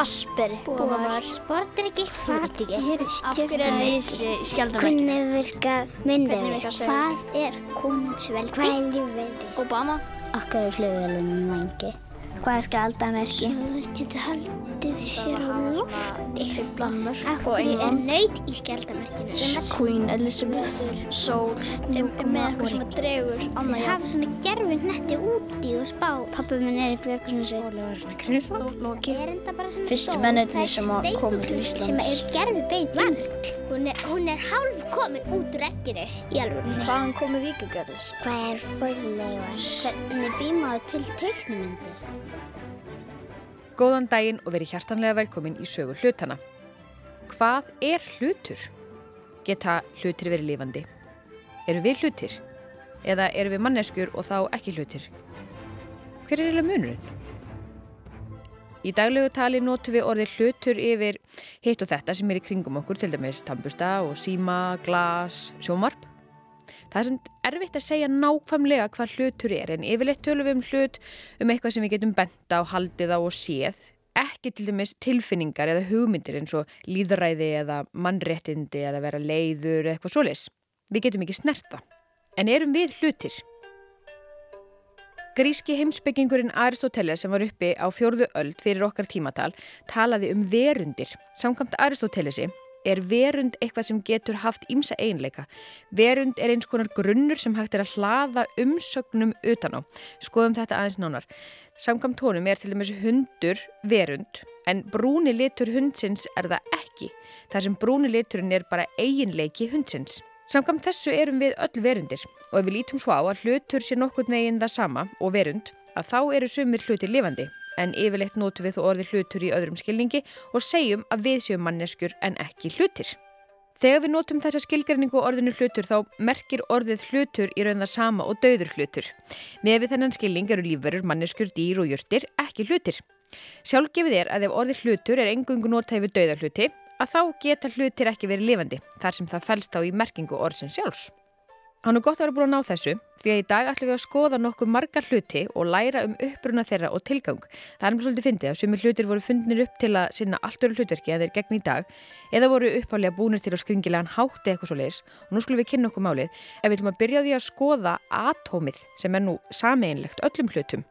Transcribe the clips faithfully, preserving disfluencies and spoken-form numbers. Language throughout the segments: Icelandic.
Vassberi. Búar. Sportryggi. Hvað eru Af hverju er risi í skjaldarmerkinu? Hvernig virka myndavélar? Hvað er konungsveldi? Hvað er lífveldi? Obama. Akkur er flugvélin í vangi? Hvað er skjaldarmerki? Það getur haldið sér á lofti. Blammur. Af hverju er naut í skjaldarmerkinu? Queen Elizabeth. Sól, snjókoma Með eitthvað sem dregur. Þeir hafa svona gerfihnetti úti og spá. Pabbi minn er í Björgunsnesi. Ólafur Kristján. Loki. Er enda bara sem Fyrstu sól. mennirnir sem Það er komu til steinbítur Íslands. sem er gerfibein vang. Hún er, hún er hálf komin út úr egginu í alvörunni. Hvaðan komu víkingarnir? Hvað er forleifar? Hvernig býmaðu til teiknimyndir? Góðan daginn og verið hjartanlega velkomin í sögu hlutana. Hvað er hlutur? Geta hlutir verið lifandi? Eru við hlutir? Eða eru við manneskjur og þá ekki hlutir? Hver er eiginlega munurinn? Í daglegu tali notum við orðið hlutur yfir hitt og þetta sem er í kringum okkur, til dæmis tannbursta og síma, glas, sjónvarp. Það er samt erfitt að segja nákvæmlega hvað hlutur er, en yfirleitt tölum við um hlut um eitthvað sem við getum bent á, haldið á og séð. Ekki til dæmis tilfinningar eða hugmyndir eins og lýðræði eða mannréttindi eða vera leiður eða eitthvað svoleiðis. Við getum ekki snert það. En erum við hlutir? Gríski heimspekingurinn Aristóteles sem var uppi á fjórðu öld fyrir okkar tímatal talaði um verundir. Samkvæmt Aristótelesi er verund eitthvað sem getur haft ýmsa eiginleika. Verund er eins konar grunnur sem hægt er að hlaða umsögnum utan á. Skoðum þetta aðeins nánar. Samkvæmt honum er til dæmis hundur verund, en brúni litur hundsins er það ekki. Þar sem brúni liturinn er bara eiginleiki hundsins. Samkvæmt þessu erum við öll verundir og ef við lítum svo á að hlutur sé nokkurn veginn það sama og verund, að þá eru sumir hlutir lifandi. En yfirleitt notum við þó orðið hlutur í öðrum skilningi og segjum að við séum manneskjur en ekki hlutir. Þegar við notum þessa skilgreiningu á orðinu hlutur þá merkir orðið hlutur í raun það sama og dauður hlutur. Með við þennan skilning eru lífverur, manneskjur, dýr og jurtir ekki hlutir. Sjálfgefið er að ef orðið hlutur er eingöngu notað yfir dauða hluti, að þá geta hlutir ekki verið lifandi, þar sem það felst á í merkingu orðsins sjálfs. Hann er gott að vera búin að ná þessu, því að í dag ætlum við að skoða nokkuð margar hluti og læra um uppruna þeirra og tilgang. Það er mér svolítið fyndið að sumir hlutir voru fundnir upp til að sinna allt öðru hlutverki en þeir gegn í dag, eða voru upphaflega búnir til á skringilegan hátt eitthvað svoleiðis, og nú skulum við kynna okkur málið, ef við ætlum að byrja á því að skoða atómið, sem er nú sameiginlegt öllum hlutum.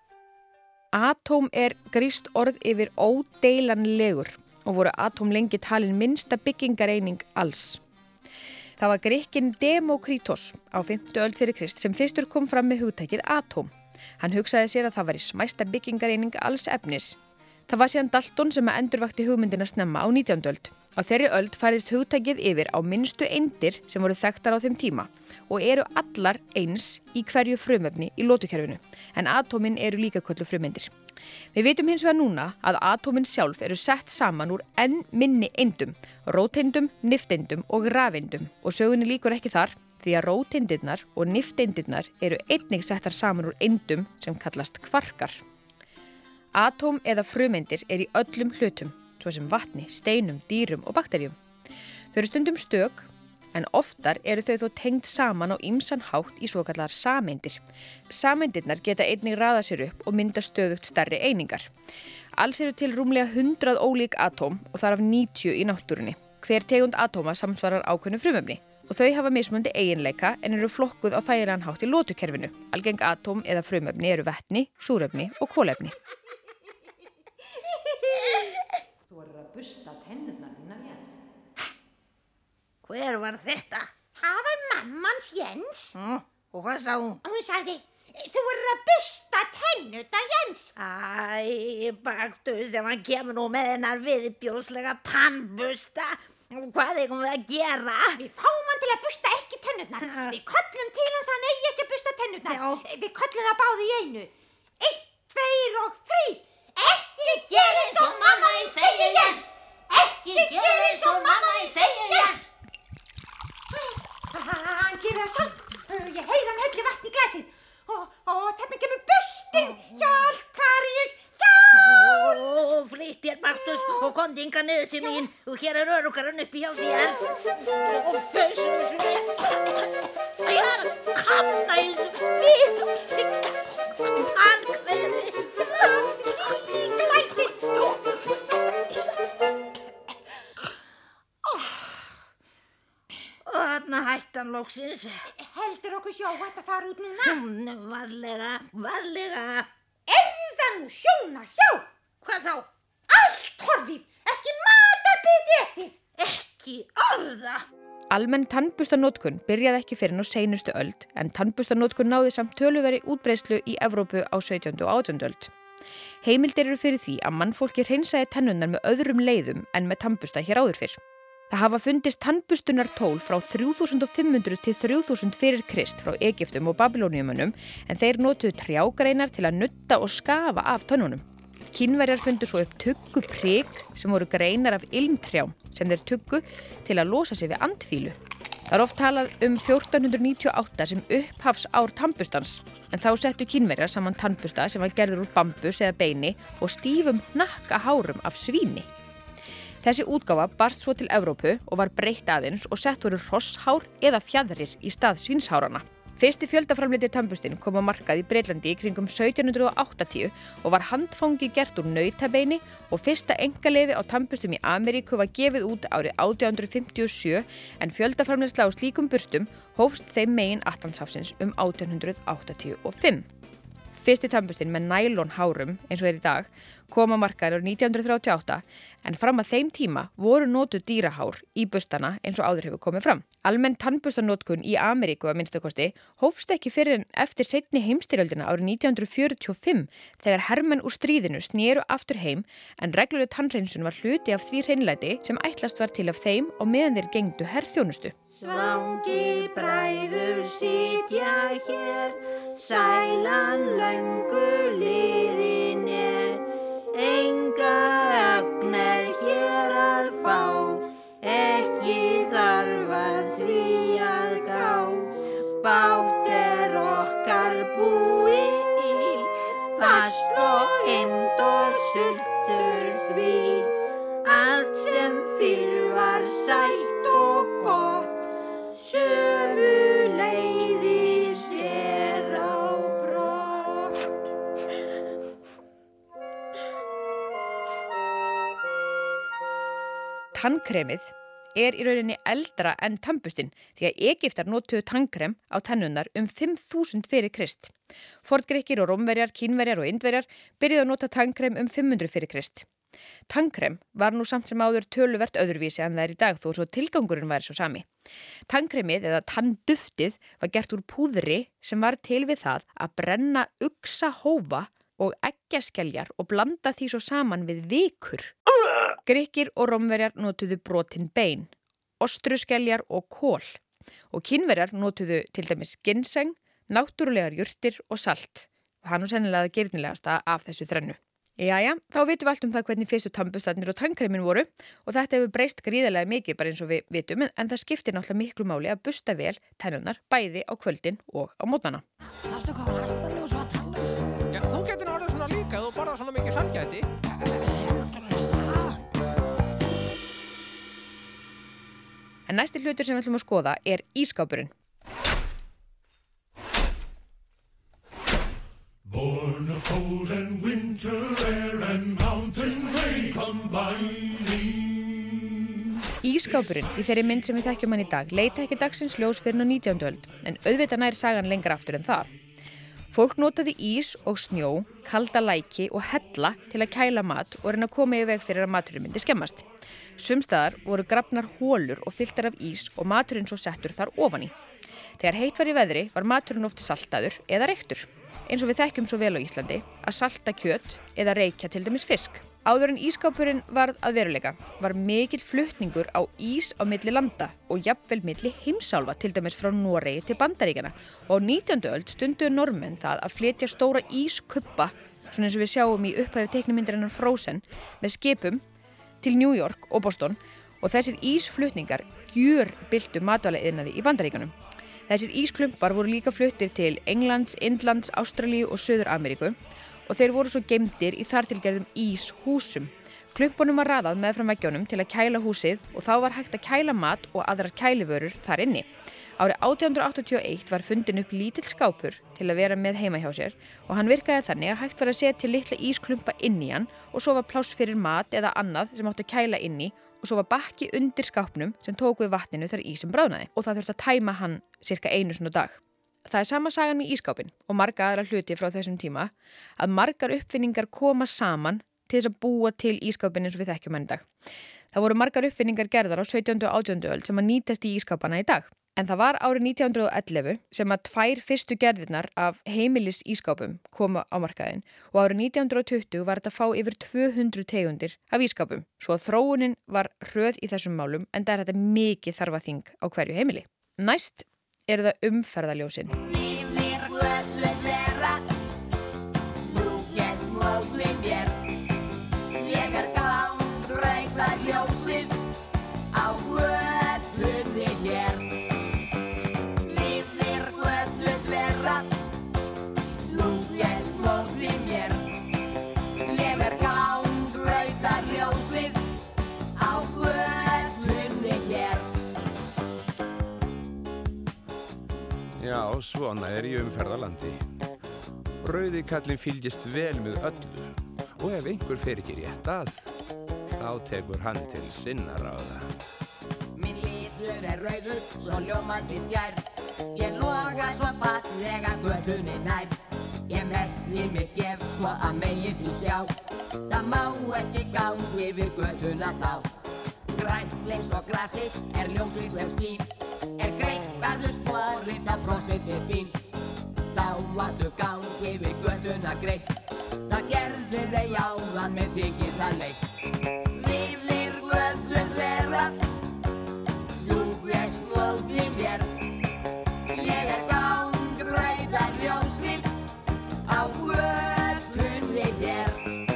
Atóm er grískt orð yfir ódeilanlegur og voru atóm lengi talin minnsta byggingareining alls. Það var Grikkinn Demókrítos á fimmtu öld fyrir Krist sem fyrstur kom fram með hugtakið atóm. Hann hugsaði sér að það væri smæsta byggingareining alls efnis. Það var síðan Dalton sem að endurvakti hugmyndina snemma á nítjándu öld. Á þeirri öld færist hugtakið yfir á minnstu eindir sem voru þekktar á þeim tíma og eru allar eins í hverju frumefni í lotukerfinu, en atómin eru líka kölluð frumeindir. Við vitum hins vegar núna að atómin sjálf eru sett saman úr enn minni eindum, róteindum, nifteindum og rafeindum og sögunni líkur ekki þar því að róteindirnar og nifteindirnar eru einnig settar saman úr eindum sem kallast kvarkar. Atóm eða frumeindir er í öllum hlutum, svo sem vatni, steinum, dýrum og bakterjum. Þau eru stundum stök, en oftar eru þau þó tengd saman á ýmsan hátt í svokallar sameindir. Sameindirnar geta einnig raðað sér upp og mynda stöðugt stærri einingar. Alls eru til rúmlega hundrað ólík atóm og þar af níutíu í náttúrunni. Hver tegund atóma samsvarar ákveðnu frumefni og þau hafa mismunandi eiginleika en eru flokkuð á þægilegan hátt í lotukerfinu. Algeng atóm eða frumefni eru vetni, súrefni og kolefni. Þú verður að bursta tennurnar þínar, Jens. Hver var þetta? Það var mammans Jens. Mm, og hvað sá hún? Hún sagði, þú verður að bursta tennurnar, Jens. Æ, baktus, ef hann kemur nú með hennar viðbjóðslega tannbusta. Hvað eigum við að gera? Við fáum hann til að bursta ekki tennurnar. Ja. Við köllum til hans að hann eigi ekki að bursta tennurnar. Já. Við köllum það báði í einu. Einn, tveir og þrír. Ekki gera eins og mamma þín segir, Jens. Ekki gera eins og mamma þín segir, Jens. Hann gerir það samt. Ég heyri hann helli vatn í glasið. Og, og þetta kemur bustin. Hjálp, Karíus, hjálp. Ó, flytt þér, baktus, og komdu hingað niður til mín. Og hér er öruggarinn uppi hjá þér. Og fössum við. Það er að kamna í þessu. Tannkremi. Glæti. utan loksins. Heldur okkur sjó að fara út núna? Nú, varlega, varlega. Er það nú sjón að sjá? Hvað þá? Allt horfið, ekki matarbiti eftir. Ekki orða. Almenn tannburstanotkun byrjaði ekki fyrr en á seinustu öld, en tannburstanotkun náði samt töluveri útbreiðslu í Evrópu á sautjándu og átjándu öld. Heimildir eru fyrir því að mannfólki hreinsaði tennurnar með öðrum leiðum en með tannbursta hér áður fyrr. Það hafa fundist tannburstunartól frá þrjú þúsund fimm hundruð til þrjú þúsund fyrir Krist frá Egyptum og Babylóníumönnum, en þeir notuðu trjágreinar til að nudda og skafa af tönnunum. Kínverjar fundu svo upp tugguprik sem voru greinar af ilmtrjám sem þeir tuggu til að losa sig við andfílu. Það er oft talað um fjórtán hundruð níutíu og átta sem upphafsár tannbustans, en þá settu Kínverjar saman tannbusta sem var gerður úr bambus eða beini og stífum hnakkahárum af svíni. Þessi útgáfa barst svo til Evrópu og var breytt aðeins og sett voru hrosshár eða fjaðrir í stað svínshárana. Fyrsti fjöldaframleiddi tannbustinn kom á markað í Bretlandi í kringum sautján hundruð áttatíu og var handfangi gert úr nautabeini og fyrsta einkaleyfi á tannbustum í Ameríku var gefið út árið átján hundruð fimmtíu og sjö, en fjöldaframleiðsla á slíkum burstum hófst þeim megin Atlantshafsins um átján hundruð áttatíu og fimm. Fyrsti tannbustinn með nælonhárum, eins og er í dag, kom á markaðinn árið nítján hundruð þrjátíu og átta, en fram að þeim tíma voru notuð dýrahár í bustana eins og áður hefur komið fram. Almenn tannbustanotkun í Ameríku að minnstakosti hófst ekki fyrr en eftir seinni heimsstyrjöldina árið nítján hundruð fjörutíu og fimm þegar hermenn úr stríðinu snéru aftur heim, en regluleg tannhreinsun var hluti af því hreinlæti sem ætlast var til af þeim og meðan þeir gengdu herþjónustu. Svangir bræður sitja hér, sælan löngu liðin er, enga ögn er hér að fá, ekki þarf að því að gá. Bátt er okkar búi, past og heimt og sultur því, allt sem fyrr var sætt og gott, sömu leiðis er á brott. Tannkremið er í rauninni eldra en tannbustin því að Egyptar notuðu tannkrem á tennurnar um fimm þúsund fyrir Krist. Forngrikkir og Rómverjar, Kínverjar og Indverjar byrjuðu að nota tannkrem um fimm hundruð fyrir Krist. Tannkrem var nú samt sem áður töluvert öðruvísi en það er í dag þó svo tilgangurinn væri svo sami. Tannkremið eða tannduftið var gert úr púðri sem var til við það að brenna uxahófa og eggjaskeljar og blanda því svo saman við vikur. Grikkir og Rómverjar notuðu brotin bein, ostruskeljar og kol og Kínverjar notuðu til dæmis ginseng, náttúrulegar jurtir og salt. Það er sennilega girnilegasta af þessu þrennu. Jæja, þá vitum við allt um það hvernig fyrstu tannbustarnir og tannkremin voru og þetta hefur breyst gríðarlega mikið bara eins og við vitum, en það skiptir náttúrulega miklu máli að busta vel tennurnar bæði á kvöldin og á mótnana. Sástu hvað var astanlega og svo að tannlaus? Já, þú getur orðið svona líka, þú borðar svona mikið sælgæti. En næsti hlutur sem við ætlum að skoða er ísskápurinn. Born of cold and winter air and mountain rain combining. Ísskápurinn í þeirri mynd sem við þekkjum hann í dag leita ekki dagsins ljós fyrir á nítjándu öld, en auðvitað nær sagan lengra aftur en það. Fólk notaði ís og snjó, kalda læki og hella til að kæla mat og reyna að koma í veg fyrir að maturinn myndi skemmast. Sumstaðar voru grafnar hólur og fylltar af ís og maturinn svo settur þar ofan í. Þegar heitt var í veðri var maturinn oft saltaður eða reyktur, eins og við þekkjum svo vel á Íslandi, að salta kjöt eða reykja til dæmis fisk. Áður en ísskápurinn varð að veruleika var mikill flutningur á ís á milli landa og jafnvel milli heimsálfa, til dæmis frá Noregi til Bandaríkjanna, og á nítjándu öld stunduðu Norðmenn það að flytja stóra ískubba, svona eins og við sjáum í upphæfi teiknimyndarinnar Frozen, með skipum til New York og Boston, og þessir ísflutningar gjörbyltu matvælaiðnaði í Bandaríkjunum. Þessir ísklumpar voru líka fluttir til Englands, Indlands, Ástralíu og Suður-Ameríku og þeir voru svo geymdir í þartilgerðum íshúsum. Klumpunum var raðað meðfram veggjónum til að kæla húsið og þá var hægt að kæla mat og aðrar kælivörur þar inni. Árið átján hundrað áttatíu og eitt var fundin upp lítill skápur til að vera með heima hjá sér og hann virkaði þannig að hægt var að setja litla ísklumpa inn í hann og svo var pláss fyrir mat eða annað sem átti að kæla inn í og svo var bakki undir skápnum sem tók við vatninu þegar ísinn bráðnaði og það þurfti að tæma hann cirka einu sinni á dag. Það er sama sagan með ísskápinn og marga aðra hluti frá þessum tíma að margar uppfinningar koma saman til þess að búa til ísskápinn eins og við þekkjum hann í dag. Það voru margar uppfinningar gerðar á sautjándu og átjándu öld sem að nýtast í ísskápana í dag. En það var árið nítján hundrað og ellefu sem að tvær fyrstu gerðirnar af heimilis ísskápum koma á markaðinn og árið nítján hundrað og tuttugu var þetta að fá yfir tvö hundruð tegundir af ísskápum. Svo að þróunin var hröð í þessum málum en það er þetta mikið þarfaþing á hverju heimili. Næst eru það umferðarljósin. Já, svona er í umferðarlandi. Rauði kallinn fylgist vel með öllu og ef einhver fer ekki rétt að, þá tekur hann til sinna ráða. Minn litur er rauður, svo ljómandi skær. Ég loga svo fallega götunni nær. Ég merki mig gef svo að megið því sjá. Það má ekki gangi yfir götuna þá. Grænt leins og grasið er ljósið sem skín. Er greitt verður sporið það brosið til þín. Þá máttu gangi yfir götuna greitt. Það gerðir ei áðan með þykir það leitt. Yfir götun vera, þú vext móti mér. Ég er gangbrautar ljósið á götunni hér.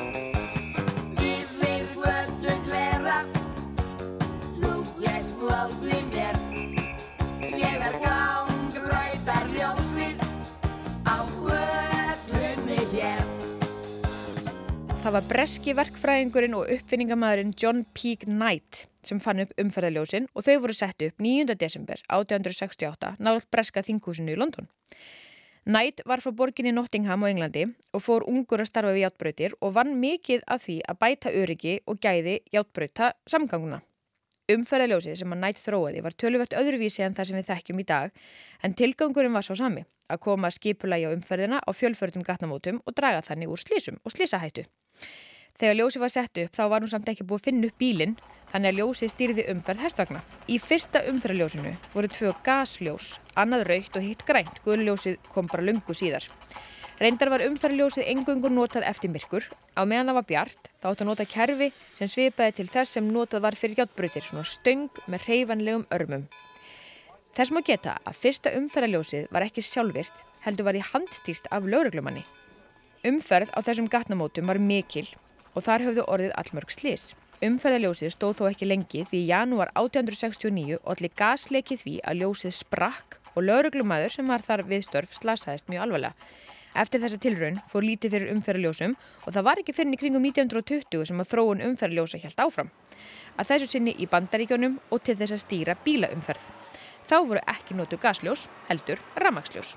Yfir götun vera, þú vext móti mér. Ég er gangbrautar ljósið á götunni hér. Það var breski verkfræðingurinn og uppfinningamæðurinn John P. Knight sem fann upp umferðarljósin og þau voru sett upp níunda desember átján hundrað sextíu og átta nálægt breska þinghúsinu í London. Knight var frá borginni Nottingham á Englandi og fór ungur að starfa við járnbrautir og vann mikið að því að bæta öryggi og gæði járnbrauta samganguna. Umferðarljósið sem að Knight þróaði var töluvert öðruvísi en það sem við þekkjum í dag en tilgangurinn var sá sami, að koma skipulagi á umferðina á fjölförnum gatnamótum og draga þannig úr slysum og slysahættu. Þegar ljósið var sett upp þá var nú samt ekki búið að finna upp bílinn, þannig að ljósið stýrði umferð hestvagna. Í fyrsta umferðarljósinu voru tvö gasljós, annað rautt og hitt grænt, gulljósið kom bara löngu síðar. Reyndar var umferðarljósið eingöngu notað eftir myrkur, á meðan það var bjart, þá átti að nota kerfi sem svipaði til þess sem notað var fyrir járnbrautir, svona stöng með hreyfanlegum örmum. Þess má geta að fyrsta umferðarljósið var ekki sjálfvirkt, heldur var í handstýrt af lögreglumanni. Umferð á þessum gatnamótum var mikil og þar höfðu orðið allmörg slys. Umferðarljósið stóð þó ekki lengi því í janúar átján hundruð sextíu og níu olli gasleki því að ljósið sprakk og lögreglumaður sem var þar við störf slasaðist mjög alvarlega. Eftir þessa tilraun fór lítið fyrir umferðarljósum og það var ekki fyrr en í kringum nítján hundruð og tuttugu sem að þróun umferðarljósa hélt áfram. Að þessu sinni í Bandaríkjunum og til þess að stýra bílaumferð. Þá voru ekki notuð gasljós, heldur rafmagnsljós.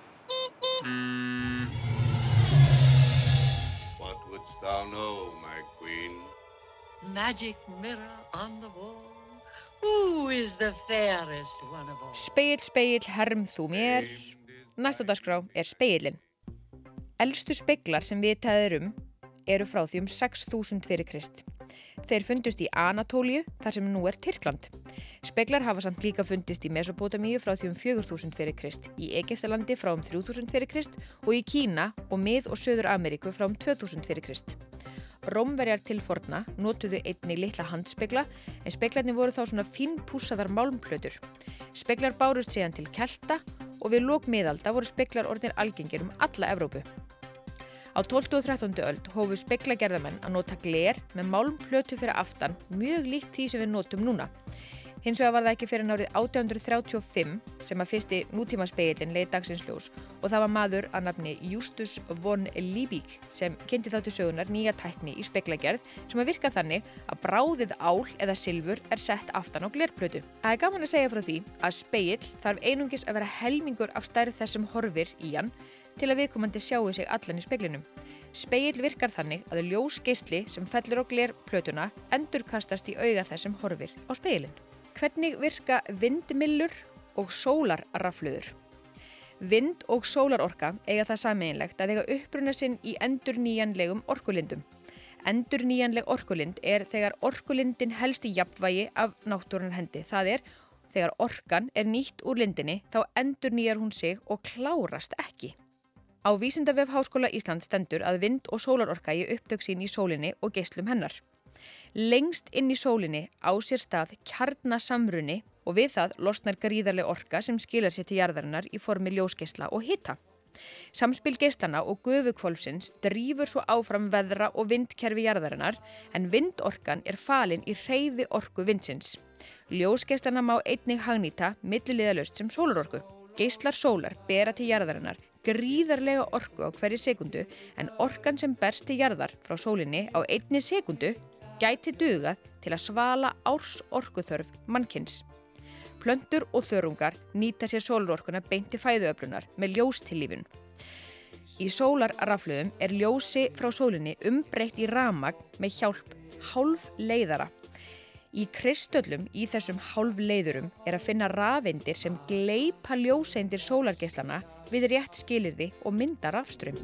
What wouldst thou know, my queen? Magic mirror on the wall. Who is the fairest one of all? Spegill, spegill, herm þú mér. Næst á dagskrá er spegillinn. Elstu speglar sem vitað er um eru frá því um sex þúsund fyrir Krist. Þeir fundust í Anatólíu, þar sem nú er Tyrkland. Speglar hafa samt líka fundist í Mesopótamíu frá því um fjögur þúsund fyrir Krist, í Egyptalandi frá um þrjú þúsund fyrir Krist og í Kína og Mið- og Suður-Ameríku frá um tvö þúsund fyrir Krist. Rómverjar til forna notuðu einnig litla handspegla, en speglarnir voru þá svona fínpússaðar málmplötur. Speglar bárust síðan til Kelta og við lok miðalda voru speglar orðnir algengir um alla Evrópu. Á tólftu og þrettándu öld hófu speglagerðamenn að nota gler með málmplötu fyrir aftan, mjög líkt því sem við notum núna. Hins vegar var það ekki fyrir árið átján hundruð þrjátíu og fimm sem að fyrsti nútímaspegillinn leit dagsins ljós og það var maður að nafni Justus von Liebig sem kynnti þá til sögunar nýja tækni í speglagerð sem að virka þannig að bráðið ál eða silfur er sett aftan á glerplötu. Það er gaman að segja frá því að spegill þarf einungis að vera helmingur af stærð þess sem horfir í hann til að viðkomandi sjáu sig allan í speglinum. Spegill virkar þannig að ljósgeisli sem fellur á glerplötuna endurkastast í auga þess sem horfir á spegillinn. Hvernig virka vindmyllur og sólarrafhlöður? Vind- og sólarorka eiga það sameiginlegt að eiga uppruna sinn í endurnýjanlegum orkulindum. Endurnýjanleg orkulind er þegar orkulindin helst í jafnvægi af náttúrunnar hendi. Það er, þegar orkan er nýtt úr lindinni þá endurnýjar hún sig og klárast ekki. Á Vísindavef Háskóla Íslands stendur að vind- og sólarorka í upptök sín í sólinni og geislum hennar. Lengst inn í sólinni á sér stað kjarnasamruni og við það losnar gríðarleg orka sem skilar sér til jarðarinnar í formi ljósgeisla og hita. Samspil geislana og gufuhvolfsins drífur svo áfram veðra og vindkerfi jarðarinnar en vindorkan er falin í hreyfi orku vindsins. Ljósgeislana má einnig hagnýta milliliðalaust sem sólarorku. Geislar sólar bera til jarðarinnar gríðarlega orku á hverju sekundu en orkan sem berst til jarðar frá sólinni á einni sekundu gæti dugað til að svala árs orkuþörf mannkins. Plöntur og þörungar nýta sér sólarorkuna beint til fæðuöflunar með ljóstillífun. Í sólarrafhlöðum er ljósi frá sólinni umbreytt í rafmagn með hjálp hálfleiðara. Í kristöllum í þessum hálfleiðurum er að finna rafeindir sem gleypa ljóseindir sólargeislana við rétt skilyrði og mynda rafstraum.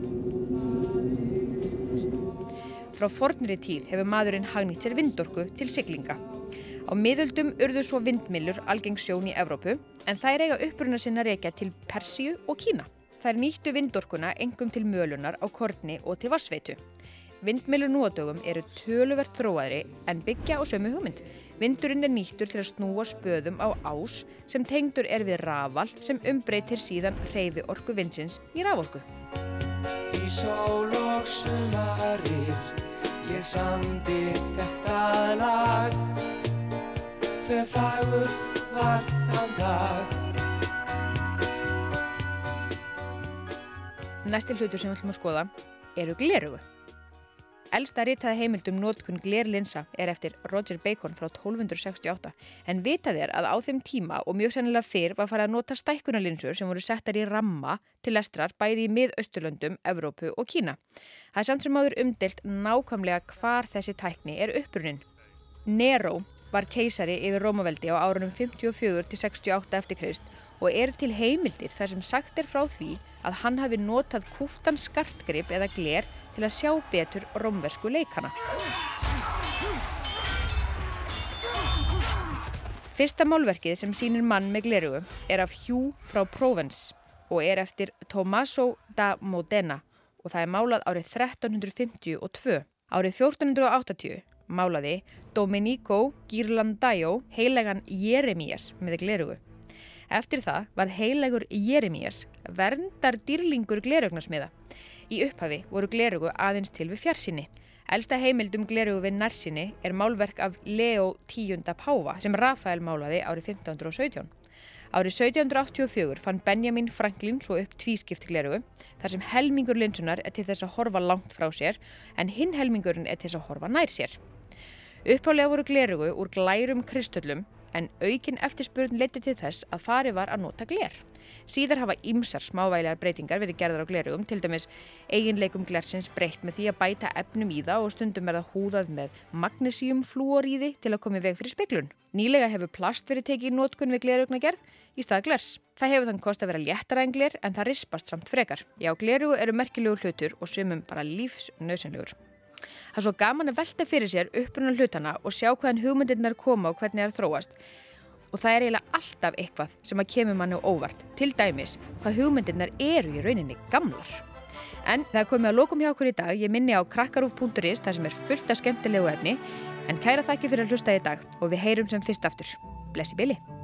Frá fornri tíð hefur maðurinn hagnýtt sér vindorku til siglinga. Á miðöldum urðu svo vindmyllur algeng sjón í Evrópu en þær eiga uppruna sinn að rekja til Persíu og Kína. Þær nýttu vindorkuna einkum til mölunar á korni og til vatnsveitu. Vindmyllur nú á dögum eru töluvert þróaðri en byggja á sömu hugmynd. Vindurinn er nýttur til að snúa spöðum á ás sem tengdur er við rafal sem umbreytir síðan hreyfi orku vindsins í raforku. Í sól og sumarir ég samdi þetta lag hve fagur var þann dag. Næsti hlutur sem við ætlum að skoða eru gleraugu. Elsta ritaða heimild um notkun glerlinsa er eftir Roger Bacon frá tólf hundruð sextíu og átta en vitað er að á þeim tíma og mjög sennilega fyrr var farið að nota stækkunarlinsur sem voru settar í ramma til lestrar bæði í Mið-Austurlöndum, Evrópu og Kína. Það er samt sem áður umdeilt nákvæmlega hvar þessi tækni er upprunnin. Nero var keisari yfir Rómaveldi á árunum fimmtíu og fjögur til sextíu og átta eftir Krist og er til heimildir þar sem sagt er frá því að hann hafi notað kúptan skartgrip eða gler til að sjá betur rómversku leikana. Fyrsta málverkið sem sýnir mann með gleraugu er af Hugh frá Provence og er eftir Tommaso da Modena og það er málað árið þrettán hundruð fimmtíu og tvö. Árið fjórtán hundruð áttatíu málaði Domenico Ghirlandaio heilagan Jeremías með gleraugu. Eftir það var heilagur Jeremías verndar dýrlingur gleraugnasmiða. Í upphafi voru gleraugu aðeins til við fjarsýni. Elsta heimild um gleraugu við nærsýni er málverk af Leo tíunda páfa sem Rafael málaði árið fimmtán hundruð og sautján. Árið sautján hundruð áttatíu og fjögur fann Benjamin Franklin svo upp tvískipt gleraugu þar sem helmingur linsunar er til þess að horfa langt frá sér en hinn helmingurinn er til þess að horfa nær sér. Upphaflega voru gleraugu úr glærum kristöllum en aukin eftirspurn leiddi til þess að farið var að nota gler. Síðar hafa ýmsar smávægilegar breytingar verið gerðar á gleraugum, til dæmis eiginleikum glersins breytt með því að bæta efnum í það og stundum er það húðað með magnesíumflúoríði til að koma í veg fyrir speglun. Nýlega hefur plast verið tekið í notkun við gleraugnargerð í stað glers. Það hefur þann kost að vera léttara en gler en það rispast samt frekar. Já, gleraugu eru merkilegur hlutur og sumum bara lífsnauðsynlegur. Það er svo gaman að velta fyrir sér uppruna hlutana og sjá hvaðan hugmyndirnar koma og hvernig það þróast. Og það er eiginlega alltaf eitthvað sem að kemur manni á óvart, til dæmis hvað hugmyndirnar eru í rauninni gamlar. En það er komið að lokum hjá okkur í dag. Ég minni á krakkarúf punktur is þar sem er fullt af skemmtilegu efni. En kæra þakki fyrir að hlusta í dag og við heyrum sem fyrst aftur. Bless í bili.